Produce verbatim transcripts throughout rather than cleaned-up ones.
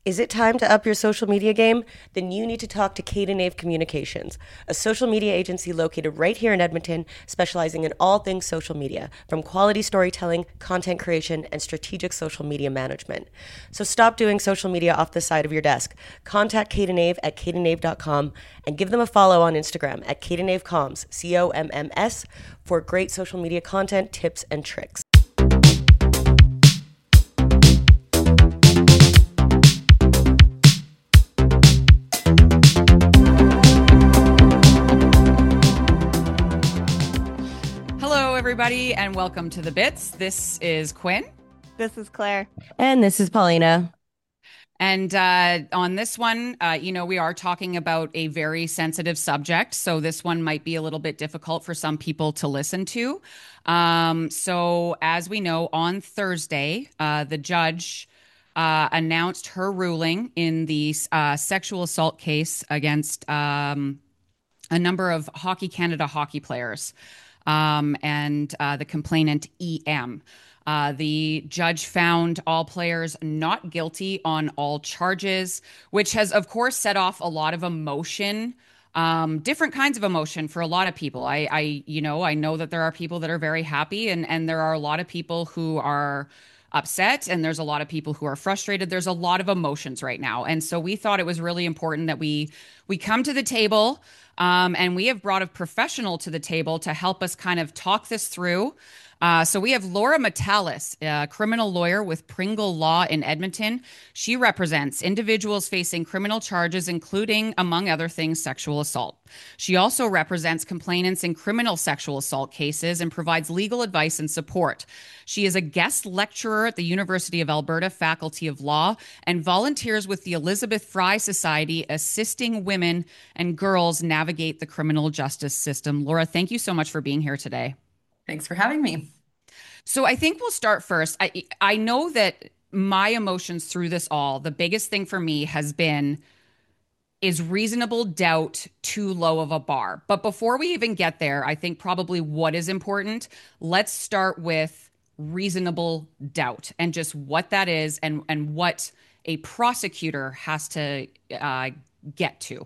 Is it time to up your social media game? Then you need to talk to Kate and Ave Communications, a social media agency located right here in Edmonton, specializing in all things social media, from quality storytelling, content creation, and strategic social media management. So stop doing social media off the side of your desk. Contact Kate and Ave at kate and ave dot com and give them a follow on Instagram at Kate and Ave Comms, C O M M S, for great social media content, tips, and tricks. Everybody, and welcome to The Bits. This is Quinn. This is Claire. And this is Paulina. And uh, on this one, uh, you know, we are talking about a very sensitive subject. So this one might be a little bit difficult for some people to listen to. Um, so as we know, on Thursday, uh, the judge uh, announced her ruling in the uh, sexual assault case against um, a number of Hockey Canada hockey players. Um, and uh, the complainant E M. Uh, the judge found all players not guilty on all charges, which has, of course, set off a lot of emotion, um, different kinds of emotion for a lot of people. I, I, you know, I know that there are people that are very happy, and and there are a lot of people who are upset, and there's a lot of people who are frustrated. There's a lot of emotions right now, and so we thought it was really important that we we come to the table. Um, and we have brought a professional to the table to help us kind of talk this through. Uh, so we have Laura Metalis, a criminal lawyer with Pringle Law in Edmonton. She represents individuals facing criminal charges, including, among other things, sexual assault. She also represents complainants in criminal sexual assault cases and provides legal advice and support. She is a guest lecturer at the University of Alberta Faculty of Law and volunteers with the Elizabeth Fry Society, assisting women and girls navigate the criminal justice system. Laura, thank you so much for being here today. Thanks for having me. So I think we'll start first. I I know that my emotions through this all, the biggest thing for me has been, is reasonable doubt too low of a bar? But before we even get there, I think probably what is important, let's start with reasonable doubt and just what that is and, and what a prosecutor has to uh, get to.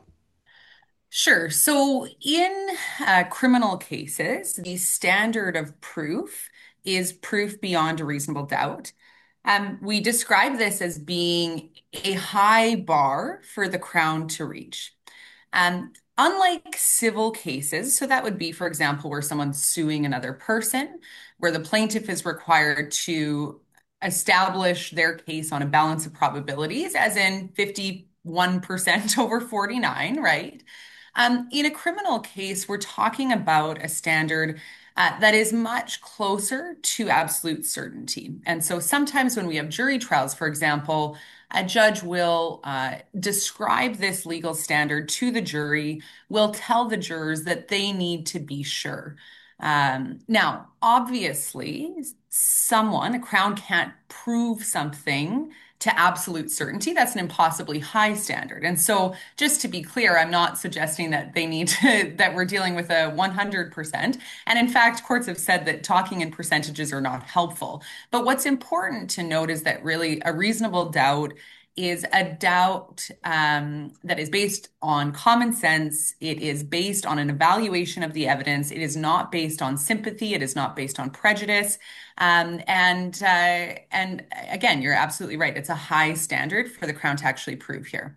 Sure. So in uh, criminal cases, the standard of proof is proof beyond a reasonable doubt. Um, we describe this as being a high bar for the Crown to reach. Um, unlike civil cases, so that would be, for example, where someone's suing another person, where the plaintiff is required to establish their case on a balance of probabilities, as in fifty-one percent over forty-nine, right? Um, in a criminal case, we're talking about a standard uh, that is much closer to absolute certainty. And so sometimes when we have jury trials, for example, a judge will uh, describe this legal standard to the jury, will tell the jurors that they need to be sure. Um, now, obviously, someone, a Crown can't prove something to absolute certainty. That's an impossibly high standard. And so just to be clear, I'm not suggesting that they need to, that we're dealing with a one hundred percent. And in fact, courts have said that talking in percentages are not helpful. But what's important to note is that really a reasonable doubt is a doubt um, that is based on common sense. It is based on an evaluation of the evidence. It is not based on sympathy. It is not based on prejudice. Um, and uh, and again, you're absolutely right. It's a high standard for the Crown to actually prove here.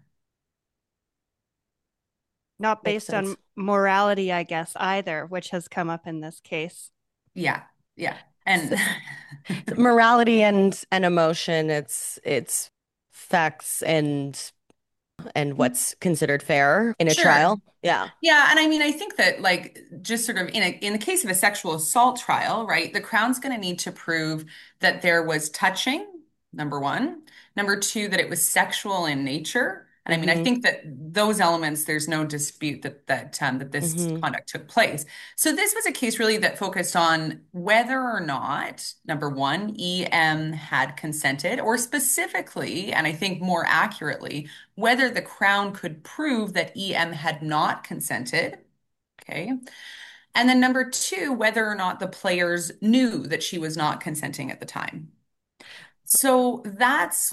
Not based on morality, I guess, either, which has come up in this case. Yeah, yeah. And morality and and emotion, it's it's facts and and what's considered fair in a Sure. trial. Yeah. Yeah. And I mean, I think that like just sort of in a in the case of a sexual assault trial, right, the Crown's going to need to prove that there was touching, number one. Number two, that it was sexual in nature. And I mean, I Mhm. think that those elements, there's no dispute that that um, that this Mhm. conduct took place. So this was a case really that focused on whether or not, number one, E M had consented, or specifically, and I think more accurately, whether the Crown could prove that E M had not consented. Okay. And then number two, whether or not the players knew that she was not consenting at the time. So that's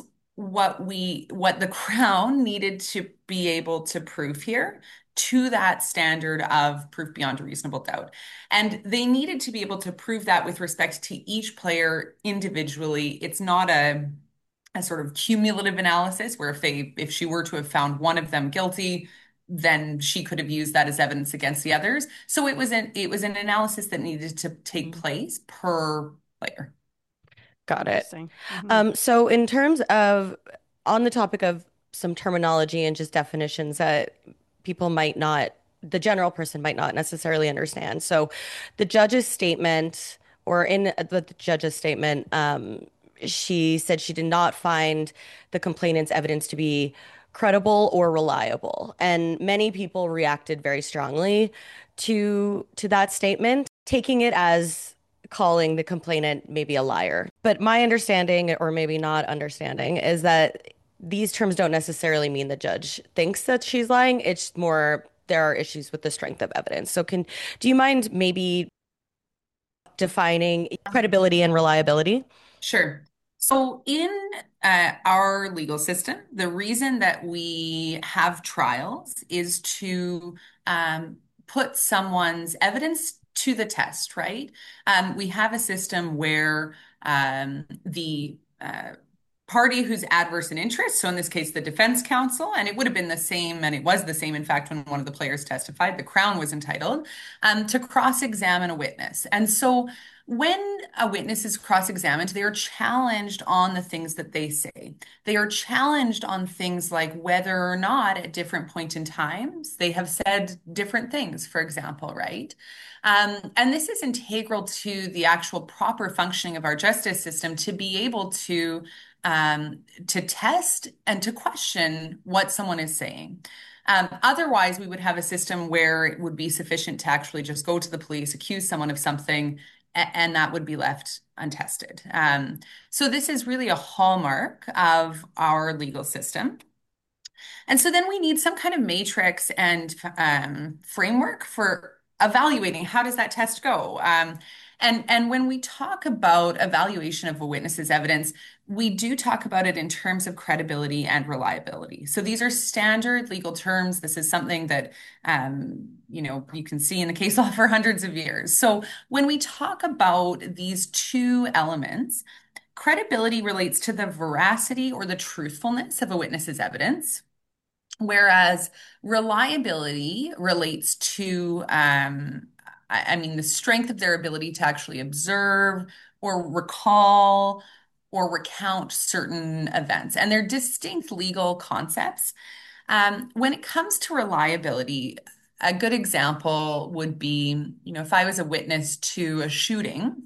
what we what the Crown needed to be able to prove here to that standard of proof beyond a reasonable doubt. And they needed to be able to prove that with respect to each player individually. It's not a a sort of cumulative analysis where if they if she were to have found one of them guilty, then she could have used that as evidence against the others. So it was an it was an analysis that needed to take place per player. Got it. Mm-hmm. Um, so in terms of, on the topic of some terminology and just definitions that people might not, the general person might not necessarily understand. So the judge's statement, or in the, the judge's statement, um, she said she did not find the complainant's evidence to be credible or reliable. And many people reacted very strongly to to that statement, taking it as calling the complainant maybe a liar. But my understanding, or maybe not understanding, is that these terms don't necessarily mean the judge thinks that she's lying. It's more there are issues with the strength of evidence. So can do you mind maybe defining credibility and reliability? Sure. So in uh, our legal system, the reason that we have trials is to um, put someone's evidence to the test, right? Um, we have a system where um, the uh, party who's adverse in interest, so in this case, the defense counsel, and it would have been the same, and it was the same, in fact, when one of the players testified, the Crown was entitled um, to cross-examine a witness. And so when a witness is cross-examined, they are challenged on the things that they say. They are challenged on things like whether or not at different point in times they have said different things, for example, right? Um, and this is integral to the actual proper functioning of our justice system to be able to um, to test and to question what someone is saying. Um, otherwise, we would have a system where it would be sufficient to actually just go to the police, accuse someone of something, and that would be left untested. Um, so this is really a hallmark of our legal system. And so then we need some kind of matrix and um, framework for evaluating how does that test go. Um, and, and when we talk about evaluation of a witness's evidence, we do talk about it in terms of credibility and reliability. So these are standard legal terms. This is something that um, you know you can see in the case law for hundreds of years. So when we talk about these two elements, credibility relates to the veracity or the truthfulness of a witness's evidence, whereas reliability relates to um, I, I mean the strength of their ability to actually observe or recall or recount certain events. And they're distinct legal concepts. Um, when it comes to reliability, a good example would be, you know, if I was a witness to a shooting,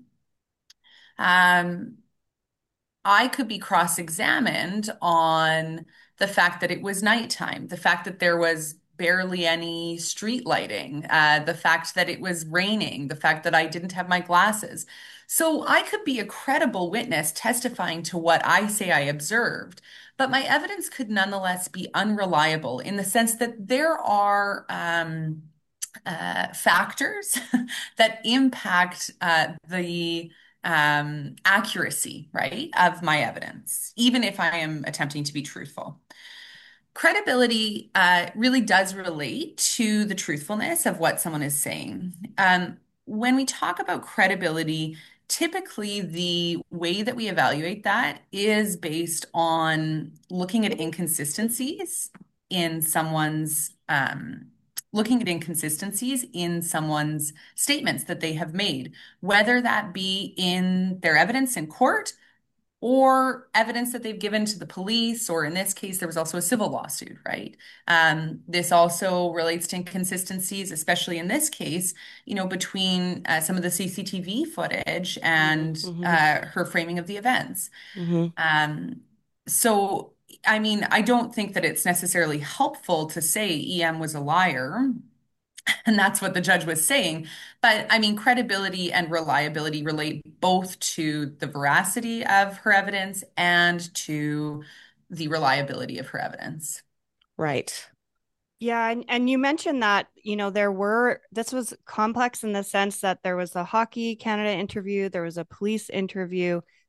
um, I could be cross-examined on the fact that it was nighttime, the fact that there was barely any street lighting, uh, the fact that it was raining, the fact that I didn't have my glasses. So I could be a credible witness testifying to what I say I observed, but my evidence could nonetheless be unreliable in the sense that there are um, uh, factors that impact uh, the um, accuracy, right, of my evidence, even if I am attempting to be truthful. Credibility uh, really does relate to the truthfulness of what someone is saying. Um, when we talk about credibility, typically the way that we evaluate that is based on looking at inconsistencies in someone's um, looking at inconsistencies in someone's statements that they have made, whether that be in their evidence in court or evidence that they've given to the police, or in this case, there was also a civil lawsuit, right? Um, this also relates to inconsistencies, especially in this case, you know, between uh, some of the C C T V footage and Mm-hmm. uh, her framing of the events. Mm-hmm. Um, so, I mean, I don't think that it's necessarily helpful to say E M was a liar. And that's what the judge was saying. But I mean, credibility and reliability relate both to the veracity of her evidence and to the reliability of her evidence. Right. Yeah, and, and you mentioned that, you know, there were, this was complex in the sense that there was a Hockey Canada interview, there was a police interview,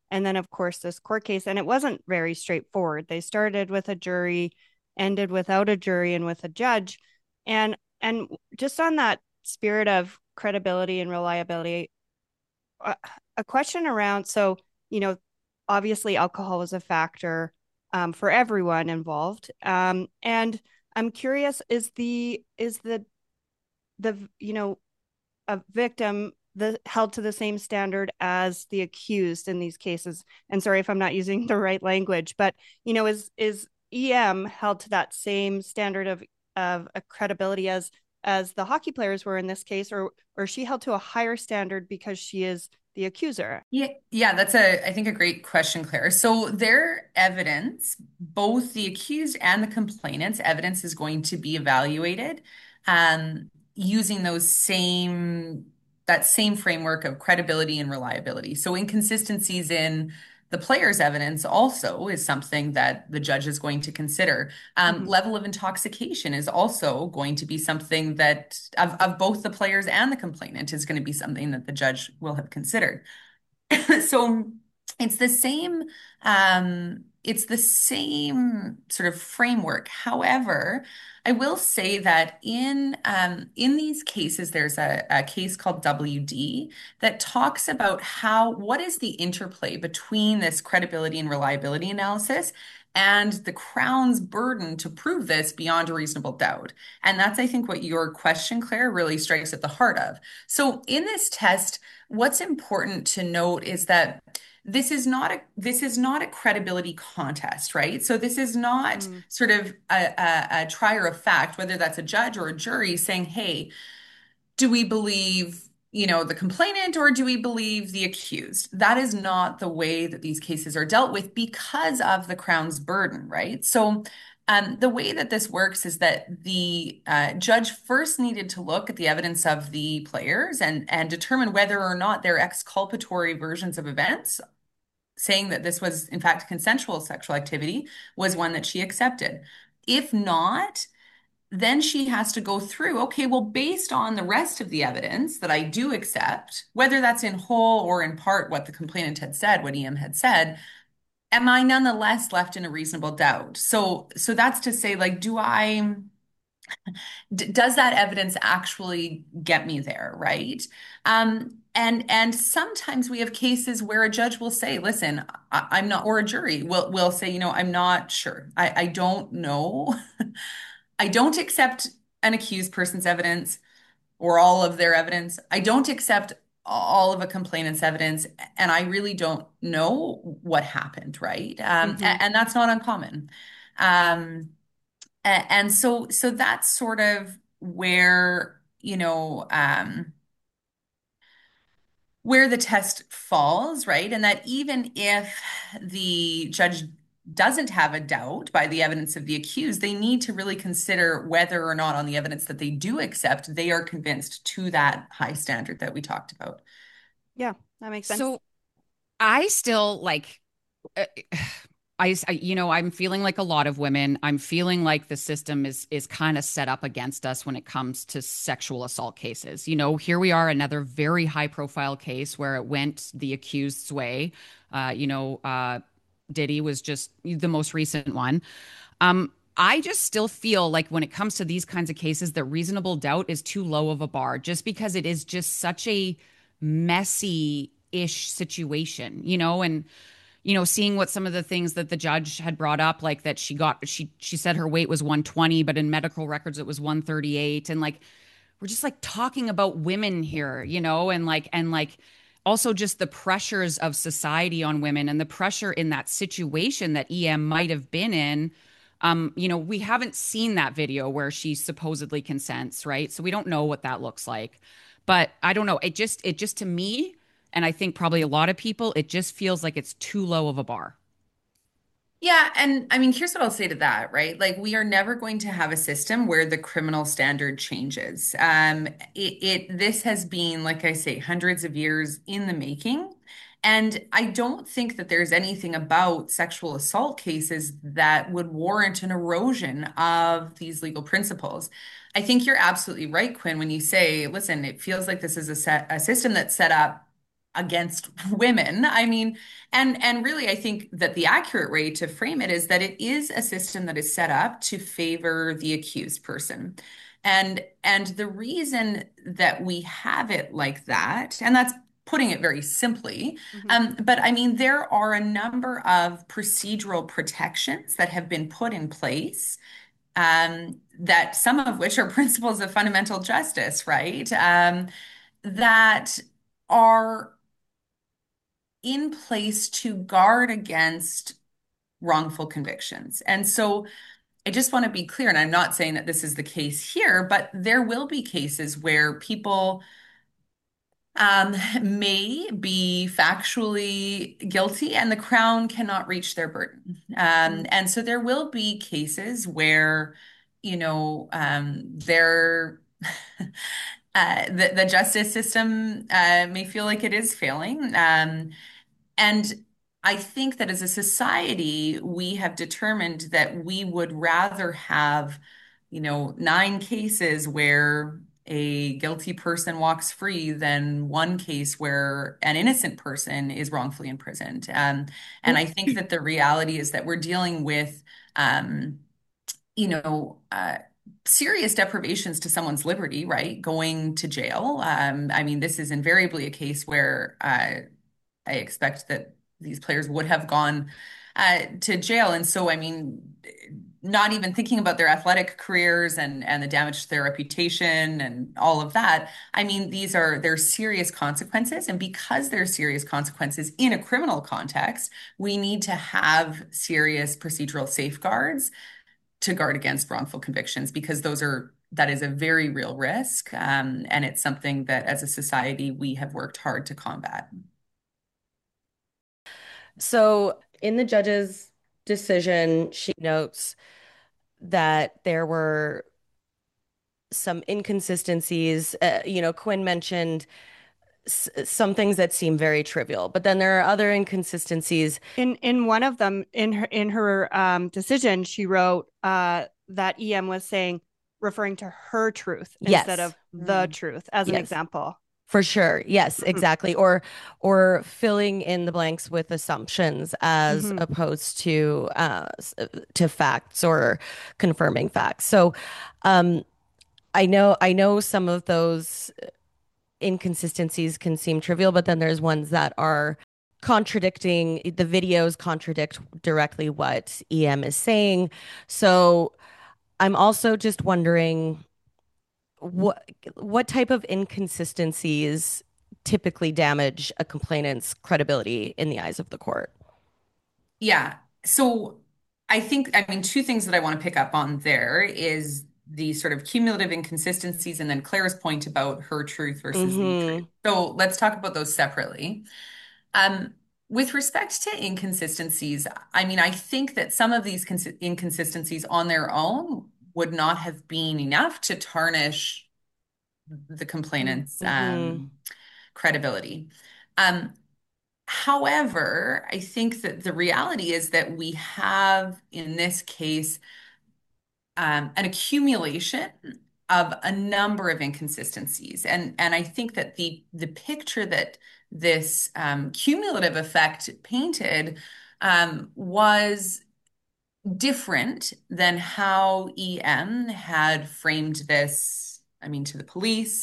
And then, of course, this court case, and it wasn't very straightforward. They started with a jury, ended without a jury and with a judge. And and just on that spirit of credibility and reliability, a, a question around, so, you know, obviously alcohol was a factor um, for everyone involved. Um, and I'm curious, is the is the the you know a victim the held to the same standard as the accused in these cases? And sorry if I'm not using the right language, but you know, is is E M held to that same standard of of a credibility as as the hockey players were in this case, or or is she held to a higher standard because she is the accuser? Yeah, yeah, that's a, I think, a great question, Claire. So their evidence, both the accused and the complainant's evidence, is going to be evaluated um, using those same that same framework of credibility and reliability. So inconsistencies in the player's evidence also is something that the judge is going to consider. Um, Mm-hmm. level of intoxication is also going to be something that of, of both the players and the complainant is going to be something that the judge will have considered. So it's the same, um, it's the same sort of framework. However, I will say that in um, in these cases, there's a, a case called W D that talks about how what is the interplay between this credibility and reliability analysis and the Crown's burden to prove this beyond a reasonable doubt. And that's, I think, what your question, Claire, really strikes at the heart of. So in this test, what's important to note is that this is not a this is not a credibility contest, right? So this is not Mm. sort of a, a, a trier of fact, whether that's a judge or a jury saying, hey, do we believe, you know, the complainant or do we believe the accused? That is not the way that these cases are dealt with because of the Crown's burden, right? So um, the way that this works is that the uh, judge first needed to look at the evidence of the players and, and determine whether or not their exculpatory versions of events, saying that this was in fact consensual sexual activity, was one that she accepted. If not, then she has to go through, okay, well, based on the rest of the evidence that I do accept, whether that's in whole or in part what the complainant had said, what E M had said, am I nonetheless left in a reasonable doubt? So, so that's to say, like, do I, d does that evidence actually get me there, right? Um, and and sometimes we have cases where a judge will say, listen, I, I'm not, or a jury will will say, you know, I'm not sure. I, I don't know. I don't accept an accused person's evidence or all of their evidence. I don't accept all of a complainant's evidence, and I really don't know what happened, right? Um, Mm-hmm. a- and that's not uncommon. Um, a- and so, so that's sort of where, you know, um, where the test falls, right? And that even if the judge doesn't have a doubt by the evidence of the accused, they need to really consider whether or not on the evidence that they do accept, they are convinced to that high standard that we talked about. Yeah, that makes sense. So I still like, uh, I, I, you know, I'm feeling like a lot of women. I'm feeling like the system is is kind of set up against us when it comes to sexual assault cases. You know, here we are, another very high profile case where it went the accused's way. Uh, you know, uh, Diddy was just the most recent one. Um, I just still feel like when it comes to these kinds of cases, that reasonable doubt is too low of a bar, just because it is just such a messy-ish situation, you know, and you know, seeing what some of the things that the judge had brought up, like that she got, she she said her weight was one twenty, but in medical records it was one thirty-eight, and like we're just like talking about women here, you know, and like and like also just the pressures of society on women and the pressure in that situation that E M might have been in. Um, you know, we haven't seen that video where she supposedly consents, right? So we don't know what that looks like. But I don't know. It just it just to me, and I think probably a lot of people, it just feels like it's too low of a bar. Yeah, and I mean, here's what I'll say to that, right? Like, we are never going to have a system where the criminal standard changes. Um, it, it this has been, like I say, hundreds of years in the making. And I don't think that there's anything about sexual assault cases that would warrant an erosion of these legal principles. I think you're absolutely right, Quinn, when you say, listen, it feels like this is a set, a system that's set up against women. I mean, and and really, I think that the accurate way to frame it is that it is a system that is set up to favor the accused person. And and the reason that we have it like that, and that's putting it very simply, Mhm. um, but I mean, there are a number of procedural protections that have been put in place, um, that some of which are principles of fundamental justice, right? Um, that are in place to guard against wrongful convictions. And so I just want to be clear, and I'm not saying that this is the case here, but there will be cases where people um, may be factually guilty and the Crown cannot reach their burden. Um, Mhm. and so there will be cases where, you know, um, there uh, the, the justice system uh, may feel like it is failing. Um, and I think that as a society, we have determined that we would rather have, you know, nine cases where a guilty person walks free than one case where an innocent person is wrongfully imprisoned. Um, and I think that the reality is that we're dealing with, um, you know, uh, serious deprivations to someone's liberty, right? Going to jail. Um, I mean, this is invariably a case where uh, I expect that these players would have gone uh, to jail. And so, I mean, not even thinking about their athletic careers and and the damage to their reputation and all of that. I mean, these are they're serious consequences, and because they're serious consequences in a criminal context, we need to have serious procedural safeguards to guard against wrongful convictions because those are that is a very real risk, um, and it's something that as a society we have worked hard to combat. So, in the judge's decision, she notes that there were some inconsistencies. Uh, you know, Quinn mentioned s some things that seem very trivial, but then there are other inconsistencies. In in one of them, in her in her um, decision, she wrote uh, that E M was saying, referring to her truth instead Yes, of the truth, as an yes, example. for sure. Yes, Mhm. exactly. Or or filling in the blanks with assumptions as Mhm. opposed to uh, s- to facts or confirming facts. So, um, I know I know some of those inconsistencies can seem trivial, but then there's ones that are contradicting. The videos contradict directly what E M is saying. So I'm also just wondering what what type of inconsistencies typically damage a complainant's credibility in the eyes of the court. Yeah. So I think, I mean, two things that I want to pick up on there is the sort of cumulative inconsistencies and then Claire's point about her truth versus the truth. Mm-hmm. So let's talk about those separately. Um, with respect to inconsistencies, I mean, I think that some of these cons inconsistencies on their own would not have been enough to tarnish the complainant's Mm-hmm. um, credibility. Um, However, I think that the reality is that we have, in this case, um, an accumulation of a number of inconsistencies. And, and I think that the, the picture that this um, cumulative effect painted um, was different than how E M had framed this, I mean, to the police,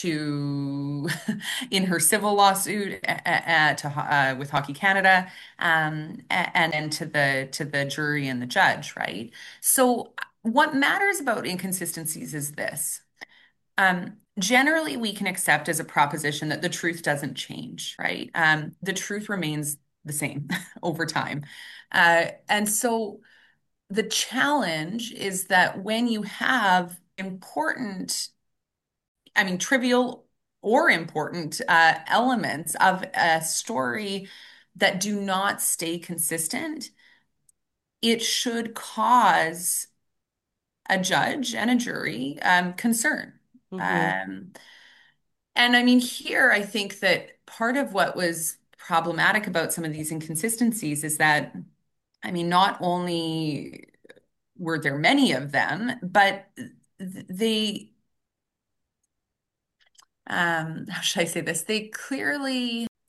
to in her civil lawsuit uh, uh, to uh, with Hockey Canada, um, and then to the to the jury and the judge, right? So what matters about inconsistencies is this. Um, generally, we can accept as a proposition that the truth doesn't change, right? Um, the truth remains the same over time. Uh, and so the challenge is that when you have important, I mean, trivial or important uh, elements of a story that do not stay consistent, it should cause a judge and a jury um, concern. Mm-hmm. Um, and I mean, here, I think that part of what was problematic about some of these inconsistencies is that, I mean, not only were there many of them, but they, um, how should I say this? They clearly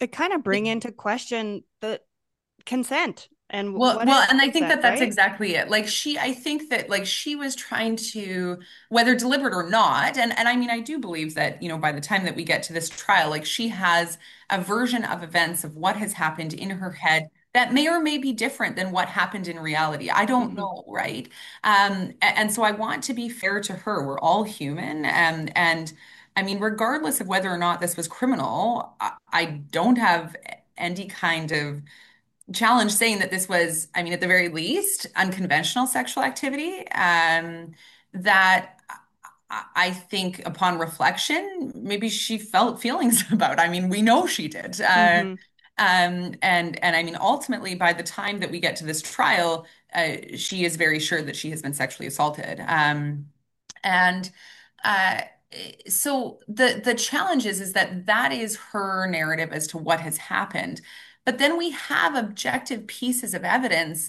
it kind of bring into question the consent and Well, what well, is and I think consent, that that's right? exactly it. Like she, I think that like she was trying to, whether deliberate or not, and and I mean, I do believe that, you know, by the time that we get to this trial, like she has a version of events of what has happened in her head that may or may be different than what happened in reality. I don't Hmm. know, right? Um, a- and, so I want to be fair to her. We're all human, and and I mean, regardless of whether or not this was criminal, I, I don't have any kind of challenge saying that this was, I mean, at the very least, unconventional sexual activity. Um, that I I think upon reflection, maybe she felt feelings about. I mean, we know she did. Uh, Hmm. um, and and I mean, ultimately, by the time that we get to this trial, uh, she is very sure that she has been sexually assaulted. Um, and uh, so the the challenge is is that that is her narrative as to what has happened. But then we have objective pieces of evidence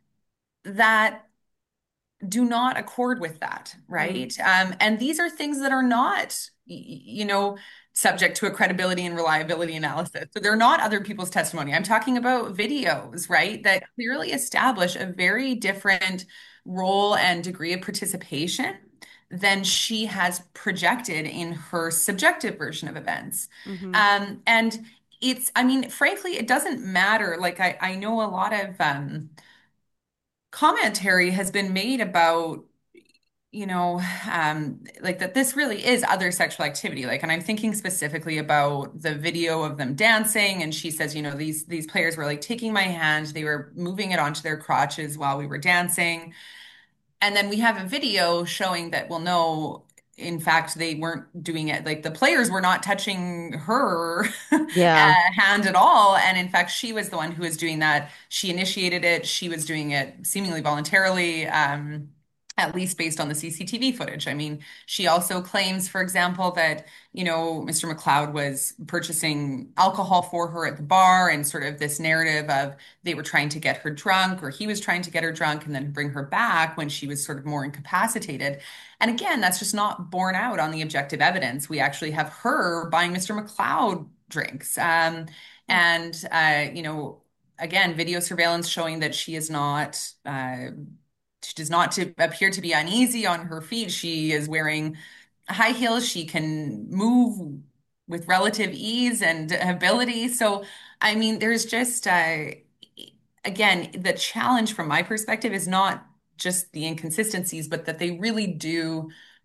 that do not accord with that, Mm. right? Um, and these are things that are not, y- you know, subject to a credibility and reliability analysis. So they're not other people's testimony. I'm talking about videos, right, that clearly establish a very different role and degree of participation than she has projected in her subjective version of events. Hmm. Um, and it's, I mean, frankly, it doesn't matter. Like I, I know a lot of um, commentary has been made about, you know, um, like that this really is other sexual activity. Like, and I'm thinking specifically about the video of them dancing. And she says, you know, these these players were like taking my hand, they were moving it onto their crotches while we were dancing. And then we have a video showing that, well, no, in fact, they weren't doing it. Like the players were not touching her uh, Yeah. hand at all. And in fact, she was the one who was doing that. She initiated it. She was doing it seemingly voluntarily. Um, at least based on the C C T V footage. I mean, she also claims, for example, that, you know, Mister McLeod was purchasing alcohol for her at the bar and sort of this narrative of they were trying to get her drunk or he was trying to get her drunk and then bring her back when she was sort of more incapacitated. And again, that's just not borne out on the objective evidence. We actually have her buying Mister McLeod drinks. Um, and, uh, you know, again, video surveillance showing that she is not, uh, she does not to appear to be uneasy on her feet. She is wearing high heels. She can move with relative ease and ability. So, I mean, there's just, uh, again, the challenge from my perspective is not just the inconsistencies, but that they really do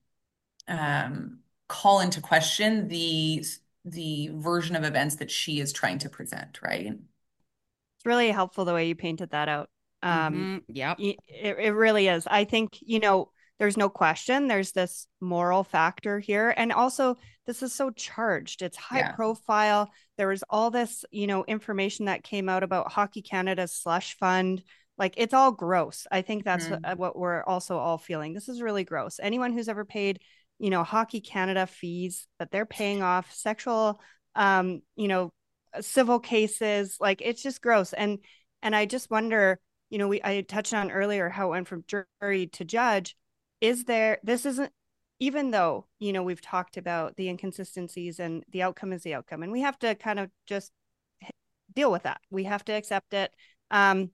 um, call into question the the version of events that she is trying to present, right? It's really helpful the way you painted that out. Um, Hmm. Yep. it, it really is. I think, you know, there's no question there's this moral factor here. And also, this is so charged. It's high Yeah. profile. There was all this, you know, information that came out about Hockey Canada's slush fund. Like, it's all gross. I think that's Mhm. what we're also all feeling. This is really gross. Anyone who's ever paid, you know, Hockey Canada fees that they're paying off sexual, um, you know, civil cases, like it's just gross. And and I just wonder, you know, we I touched on earlier how it went from jury to judge. Is there, this isn't, even though, you know, we've talked about the inconsistencies and the outcome is the outcome, and we have to kind of just deal with that. We have to accept it. Um,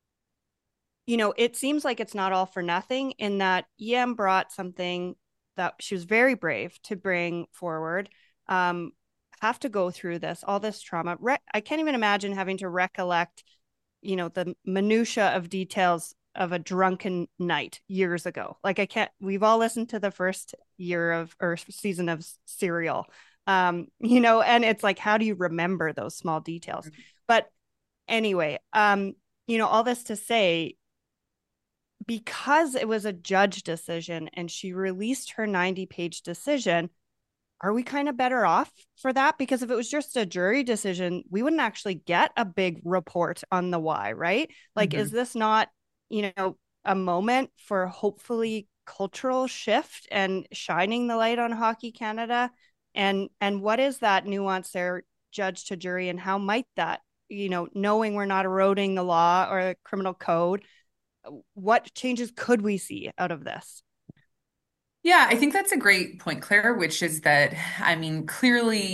you know, it seems like it's not all for nothing in that E M brought something that she was very brave to bring forward. Um, have to go through this, all this trauma. Re- I can't even imagine having to recollect, you know, the minutia of details of a drunken night years ago. Like I can't. We've all listened to the first year of or season of Serial, um, you know, and it's like, how do you remember those small details? But anyway, um, you know, all this to say, because it was a judge decision and she released her ninety page decision, are we kind of better off for that? Because if it was just a jury decision, we wouldn't actually get a big report on the why, right? Like, is Mhm. this not, you know, a moment for hopefully cultural shift and shining the light on Hockey Canada? And and what is that nuance there, judge to jury, and how might that, you know, knowing we're not eroding the law or the criminal code, what changes could we see out of this? Yeah, I think that's a great point, Claire, which is that, I mean, clearly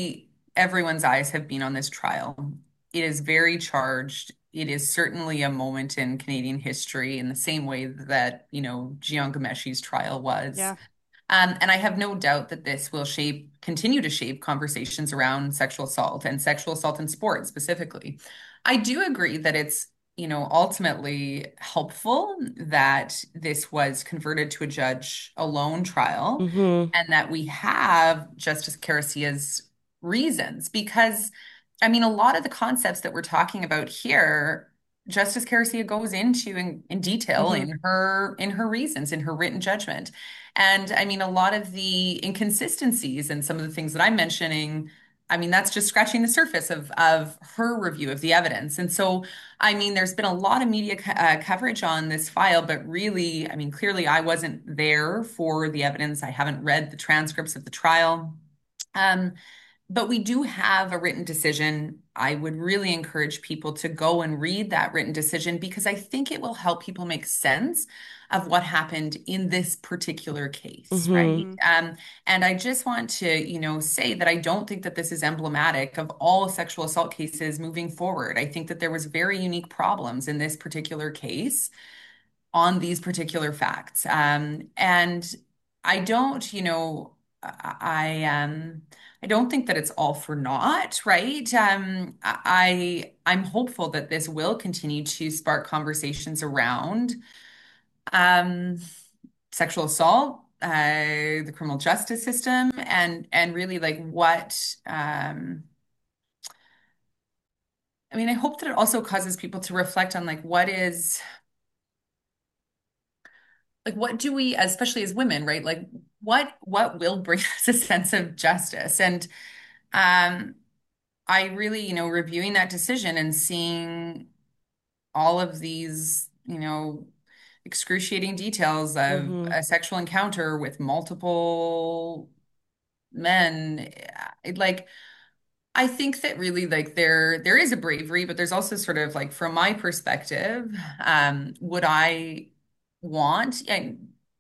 everyone's eyes have been on this trial. It is very charged. It is certainly a moment in Canadian history in the same way that, you know, Jian Ghameshi's trial was. Yeah. Um, and I have no doubt that this will shape, continue to shape conversations around sexual assault and sexual assault in sport specifically. I do agree that it's, you know, ultimately helpful that this was converted to a judge alone trial Mm-hmm. and that we have Justice Caricia's reasons because, I mean, a lot of the concepts that we're talking about here, Justice Caricia goes into in, in detail Mm-hmm. in her in her reasons, in her written judgment. And I mean, a lot of the inconsistencies and some of the things that I'm mentioning, I mean, that's just scratching the surface of of her review of the evidence. And so, I mean, there's been a lot of media co- uh, coverage on this file, but really, I mean, clearly I wasn't there for the evidence. I haven't read the transcripts of the trial. Um, but we do have a written decision. I would really encourage people to go and read that written decision because I think it will help people make sense of what happened in this particular case, Mm-hmm. right? Mm-hmm. Um, and I just want to, you know, say that I don't think that this is emblematic of all sexual assault cases moving forward. I think that there was very unique problems in this particular case on these particular facts. Um, and I don't, you know, I um I don't think that it's all for naught, right? Um, I I'm hopeful that this will continue to spark conversations around um sexual assault, uh, the criminal justice system, and and really like what um I mean, I hope that it also causes people to reflect on like what is like what do we, especially as women, right? Like what what will bring us a sense of justice? And um I really, you know, reviewing that decision and seeing all of these, you know, excruciating details of Mm-hmm. a sexual encounter with multiple men, it, like I think that really like there there is a bravery, but there's also sort of like from my perspective, um, would I want yeah,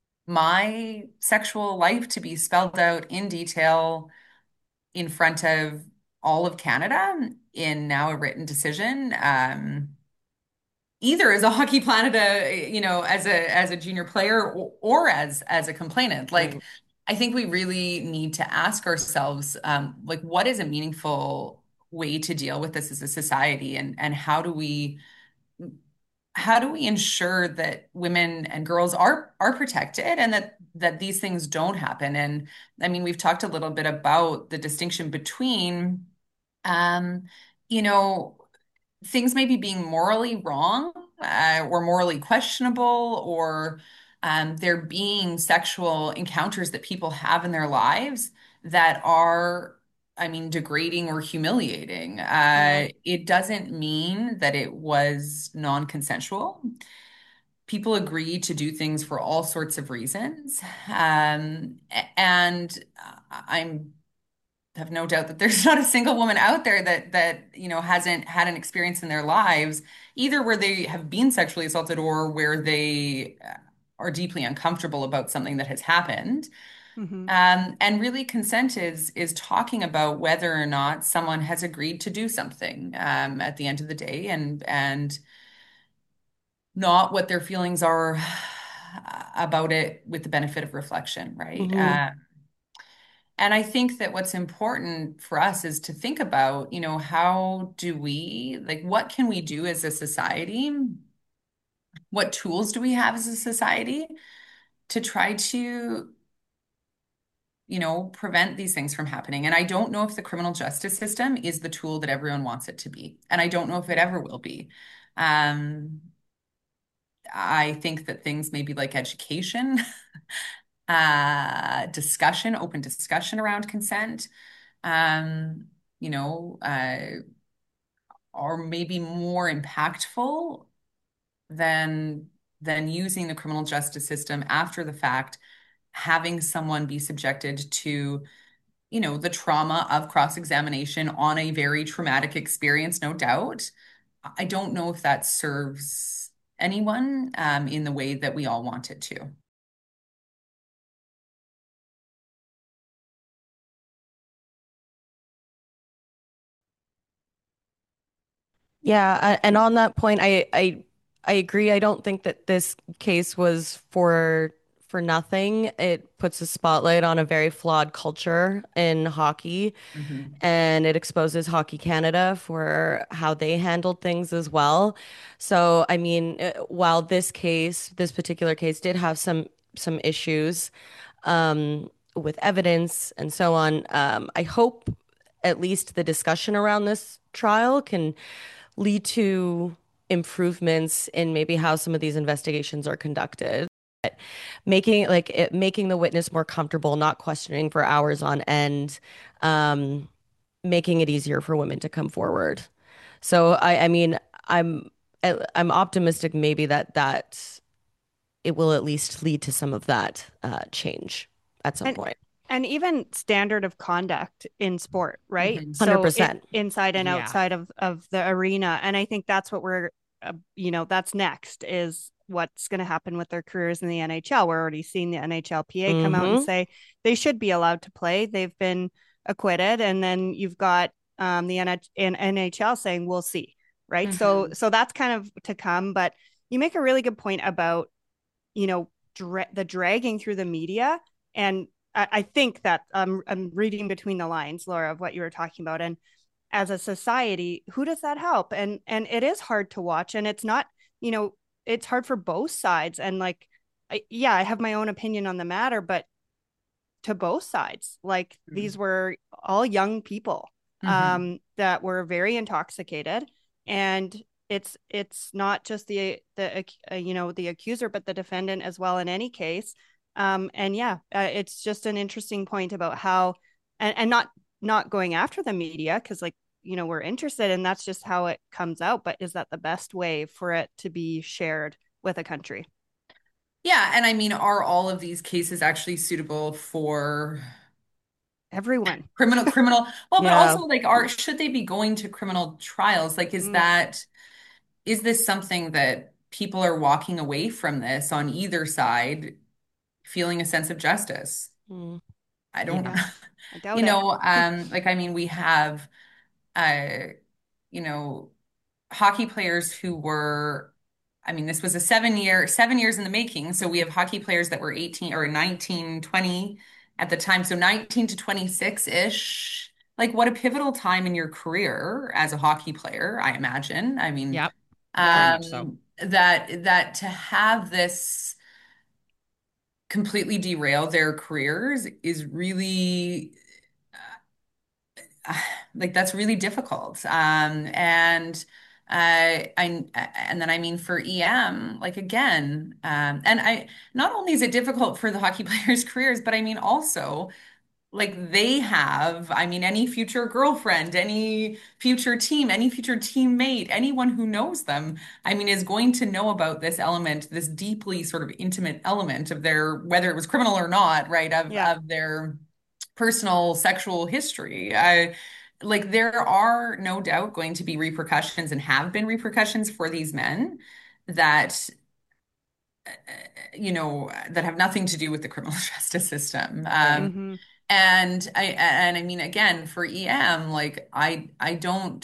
my sexual life to be spelled out in detail in front of all of Canada in now a written decision, um, either as a Hockey Canada, you know, as a as a junior player or, or as as a complainant. Like, Right. I think we really need to ask ourselves, um, like, what is a meaningful way to deal with this as a society, and and how do we how do we ensure that women and girls are are protected and that that these things don't happen? And I mean, we've talked a little bit about the distinction between, um, you know, things maybe being morally wrong uh, or morally questionable, or um, there being sexual encounters that people have in their lives that are, I mean, degrading or humiliating. Yeah. Uh, it doesn't mean that it was non-consensual. People agree to do things for all sorts of reasons. Um, and I'm have no doubt that there's not a single woman out there that that you know hasn't had an experience in their lives, either where they have been sexually assaulted or where they uh, are deeply uncomfortable about something that has happened. Mm-hmm. Um, and really, consent is is talking about whether or not someone has agreed to do something um, at the end of the day, and and not what their feelings are about it with the benefit of reflection, right? Mm-hmm. Uh, And I think that what's important for us is to think about, you know, how do we, like, what can we do as a society? What tools do we have as a society to try to, you know, prevent these things from happening? And I don't know if the criminal justice system is the tool that everyone wants it to be. And I don't know if it ever will be. Um, I think that things maybe like education, uh, discussion, open discussion around consent, um, you know, uh, are maybe more impactful than than using the criminal justice system after the fact, having someone be subjected to, you know, the trauma of cross-examination on a very traumatic experience, no doubt. I don't know if that serves anyone um, in the way that we all want it to. Yeah, a- and on that point, I I I agree. I don't think that this case was for for nothing. It puts a spotlight on a very flawed culture in hockey, Hmm. and it exposes Hockey Canada for how they handled things as well. So, I mean, uh, while this case, this particular case did have some some issues um, with evidence and so on, um, I hope at least the discussion around this trial can lead to improvements in maybe how some of these investigations are conducted, making like it, making the witness more comfortable, not questioning for hours on end, um, making it easier for women to come forward. So I, I mean, I'm I'm optimistic maybe that that it will at least lead to some of that uh, change at some And point. and even standard of conduct in sport, right? Hmm. So it one hundred percent. inside and Yeah. outside of of the arena, and I think that's what we're, uh, you know, that's next is what's going to happen with their careers in the N H L. We're already seeing the N H L P A come out and Mm-hmm. say they should be allowed to play. They've been acquitted, and then you've got um, the N H L saying we'll see, right? So Hmm. so that's kind of to come. But you make a really good point about, you know, dra- the dragging through the media. And I, I think that um, I'm reading between the lines, Laura, of what you were talking about. And as a society, who does that help? And and it is hard to watch, and it's not, you know, it's hard for both sides. And like, I, yeah, I have my own opinion on the matter, but to both sides, like these were all young people Hmm. um, that were very intoxicated, and it's it's not just the the uh, you know, the accuser, but the defendant as well in any case. Um, and yeah, uh, it's just an interesting point about how, and, and not not going after the media because, like, you know, we're interested and that's just how it comes out. But is that the best way for it to be shared with a country? Yeah, and I mean, are all of these cases actually suitable for Everyone. criminal criminal? Well, but Yeah. also like, are should they be going to criminal trials? Like, is Mm, that is this something that people are walking away from this on either side feeling a sense of justice? Mm. I don't, yeah, I you doubt it. know, um, like I mean, we have uh, you know, hockey players who were, I mean, this was a seven year, seven years in the making. So we have hockey players that were eighteen or nineteen, twenty at the time. So nineteen to twenty-six-ish. Like what a pivotal time in your career as a hockey player, I imagine. I mean, Yep. Yeah. Very much so. um, that that to have this completely derail their careers is really like that's really difficult. Um, and uh, I and then I mean for E M, like again, um, and I not only is it difficult for the hockey players' careers, but I mean also like they have, I mean, any future girlfriend, any future team, any future teammate, anyone who knows them, I mean, is going to know about this element, this deeply sort of intimate element of their, whether it was criminal or not, right, of Yeah. of their personal sexual history. I like there are no doubt going to be repercussions and have been repercussions for these men that you know that have nothing to do with the criminal justice system. Right. Um, Mm-hmm. and I and I mean again for E M, like I I don't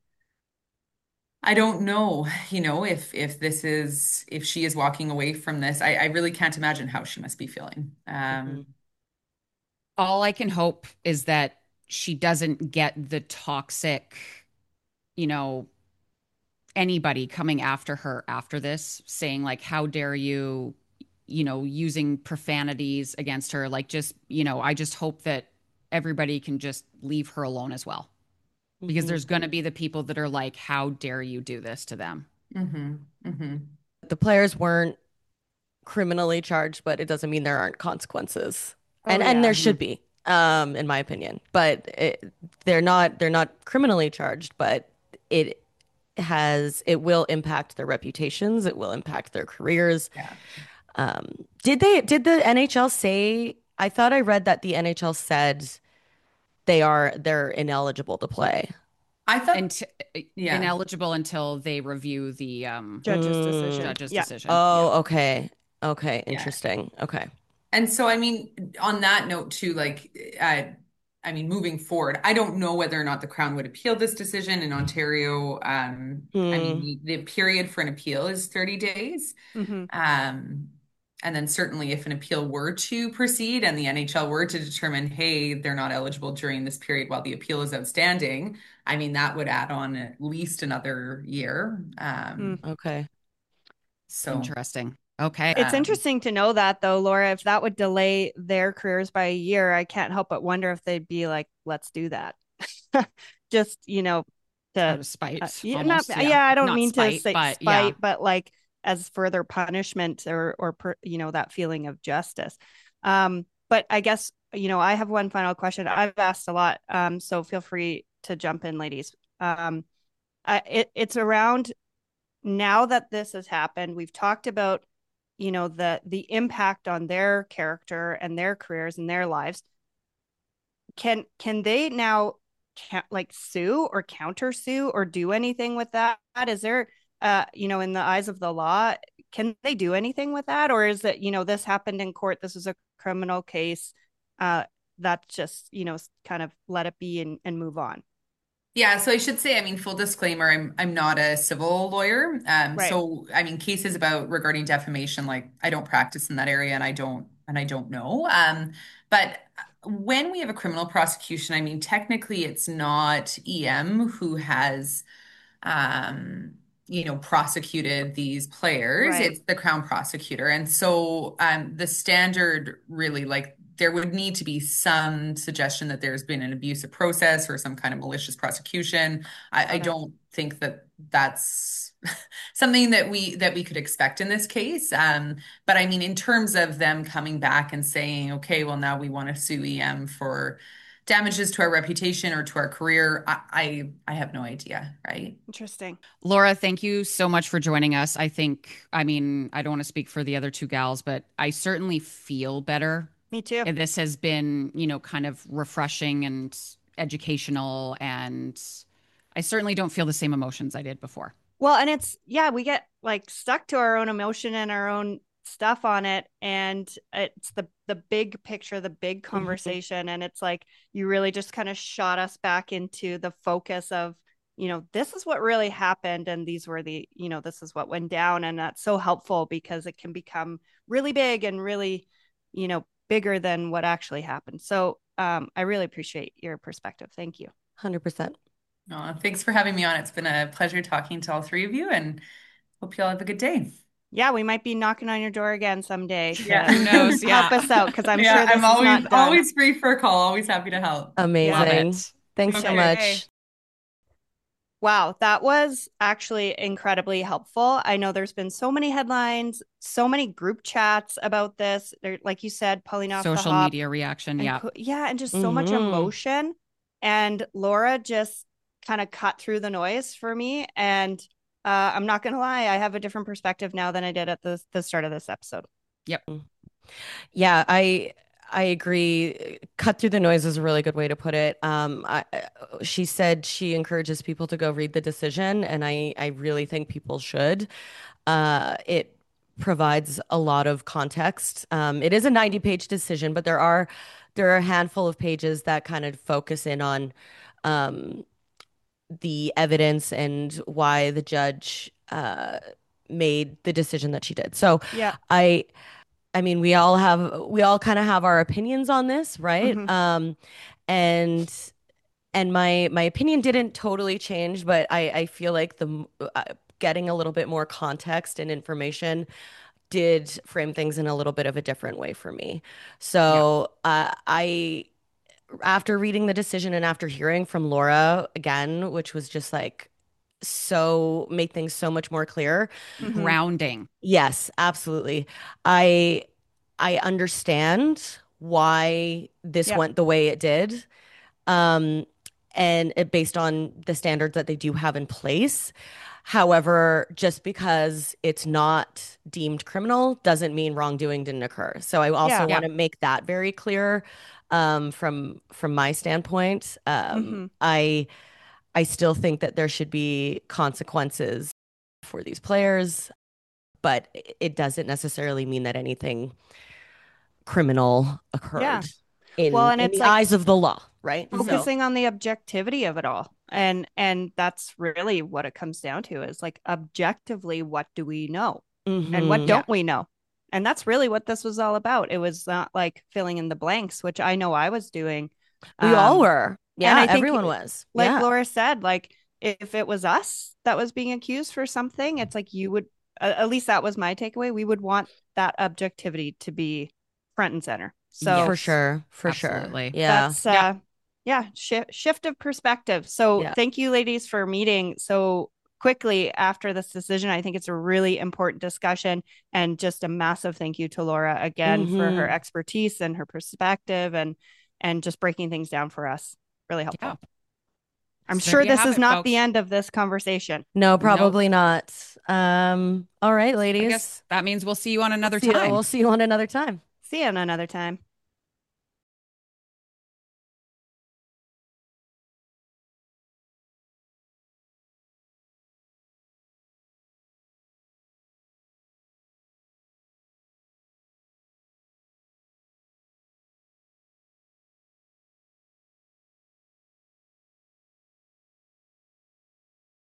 I don't know, you know, if if this is if she is walking away from this, I, I really can't imagine how she must be feeling. Mhm. Um, All I can hope is that she doesn't get the toxic, you know, anybody coming after her after this, saying like, how dare you, you know, using profanities against her. Like, just, you know, I just hope that everybody can just leave her alone as well. Because Mhm. there's going to be the people that are like, how dare you do this to them? mhm, mhm. The players weren't criminally charged, but it doesn't mean there aren't consequences. Oh And and there yeah. should Mhm. be, um, in my opinion. But it, they're not they're not criminally charged, but it has it will impact their reputations, it will impact their careers. Yeah. Um, did they did the N H L say, I thought I read that the N H L said they are they're ineligible to play. I thought, And yeah. ineligible until they review the um, Judge's Mm. decision. judge's Yeah. decision. Yeah. Oh, okay. Okay, Yeah. interesting. Okay. And so, I mean, on that note too, like, uh, I mean, moving forward, I don't know whether or not the Crown would appeal this decision in Ontario. Um, I mean, Hmm. the, the period for an appeal is thirty days. Mm-hmm. Um, and then certainly if an appeal were to proceed and the N H L were to determine, hey, they're not eligible during this period while the appeal is outstanding, I mean, that would add on at least another year. Um, Okay. so, Interesting. Okay. It's um, interesting to know that though, Laura, if that would delay their careers by a year, I can't help but wonder if they'd be like, let's do that. Just, you know, Out to of uh, spite, yeah, not almost. Yeah. yeah, I don't Not mean to spite, say but yeah. spite, but like as further punishment or or per, you know, that feeling of justice. Um, but I guess, you know, I have one final question. I've asked a lot, um, so feel free to jump in, ladies. Um, I, it, it's around now that this has happened. We've talked about, you know, the the impact on their character and their careers and their lives. Can can they now ca- like sue or counter sue or do anything with that? Is there, uh you know, in the eyes of the law, can they do anything with that, or is it, you know, this happened in court, this is a criminal case, uh that's just, you know, kind of let it be and, and move on? yeah, so I should say, I mean, full disclaimer, I'm I'm not a civil lawyer. Um, Right. so I mean, cases about regarding defamation, like I don't practice in that area and I don't and I don't know. Um, but when we have a criminal prosecution, I mean, technically it's not E M who has um, you know, prosecuted these players. Right. It's the Crown prosecutor. And so um, the standard really, like, there would need to be some suggestion that there's been an abusive process or some kind of malicious prosecution. I, I Got it. don't think that that's something that we that we could expect in this case. Um, but I mean, in terms of them coming back and saying, okay, well, now we want to sue E M for damages to our reputation or to our career, I, I I have no idea, right? Interesting. Laura, thank you so much for joining us. I think, I mean, I don't want to speak for the other two gals, but I certainly feel better. Me too. And this has been, you know, kind of refreshing and educational. And I certainly don't feel the same emotions I did before. Well, and it's, yeah, we get like stuck to our own emotion and our own stuff on it, and it's the the big picture, the big Mhm. conversation, and it's like you really just kind of shot us back into the focus of, you know, this is what really happened and these were the, you know, this is what went down, and that's so helpful because it can become really big and really, you know, bigger than what actually happened. So, um I really appreciate your perspective. Thank you. one hundred percent. Uh, thanks for having me on. It's been a pleasure talking to all three of you and hope you all have a good day. Yeah, we might be knocking on your door again someday Yeah. to Who knows? help Yeah. us out because I'm Yeah, sure I'm this is always not done. always free for a call, always happy to help. Yeah. Love Amazing. it. Thanks so Okay. Okay. much. Wow, that was actually incredibly helpful. I know there's been so many headlines, so many group chats about this. There, like you said, pulling off the Social hop, media reaction. and Yeah. co- yeah, and just so much Hmm. emotion. And Laura just kind of cut through the noise for me. And uh, I'm not gonna lie, I have a different perspective now than I did at the the start of this episode. Yep. Yeah, I I agree. Cut through the noise is a really good way to put it. Um, I, she said she encourages people to go read the decision, and I I really think people should. Uh, it provides a lot of context. Um, it is a ninety page decision, but there are there are a handful of pages that kind of focus in on um, the evidence and why the judge uh, made the decision that she did. So Yeah. I I mean, we all have we all kind of have our opinions on this, right? Hmm. Um, and and my my opinion didn't totally change, but I I feel like the m- uh, getting a little bit more context and information did frame things in a little bit of a different way for me. Yeah. So uh, I after reading the decision and after hearing from Laura again, which was just like so made things so much more clear. Hmm. Grounding. Yes, absolutely. I I understand why this Yeah. went the way it did. Um, and it based on the standards that they do have in place. However, just because it's not deemed criminal doesn't mean wrongdoing didn't occur. So I also Yeah. want Yeah. to make that very clear um, from from my standpoint. Um, Hmm. I I still think that there should be consequences for these players, but it doesn't necessarily mean that anything criminal Yeah. occurred Well, in and in it's the like, eyes of the law. right? So Focusing on the objectivity of it all. And and that's really what it comes down to is like objectively, what do we know? And what mhm. Yeah. don't we know? And that's really what this was all about. It was not like filling in the blanks, which I know I was doing. we all Um, were. Yeah, I think, everyone was. like Yeah. Laura said, like if it was us that was being accused for something, it's like you would, uh, at least that was my takeaway. We would want that objectivity to be front and center. So For Yes. sure. For Absolutely. sure. Yeah. that's uh Yeah. yeah, shift shift of perspective. So Yeah. thank you ladies for meeting so quickly after this decision. I think it's a really important discussion, and just a massive thank you to Laura again for her Mhm. expertise and her perspective, and and just breaking things down for us. Really helpful. Yeah. I'm So sure there you this have is it, not folks. the end of this conversation. No, Nope. probably not. Um, all right, I ladies. guess that means we'll see you on another See you- time. We'll see you on another time. See you on another time.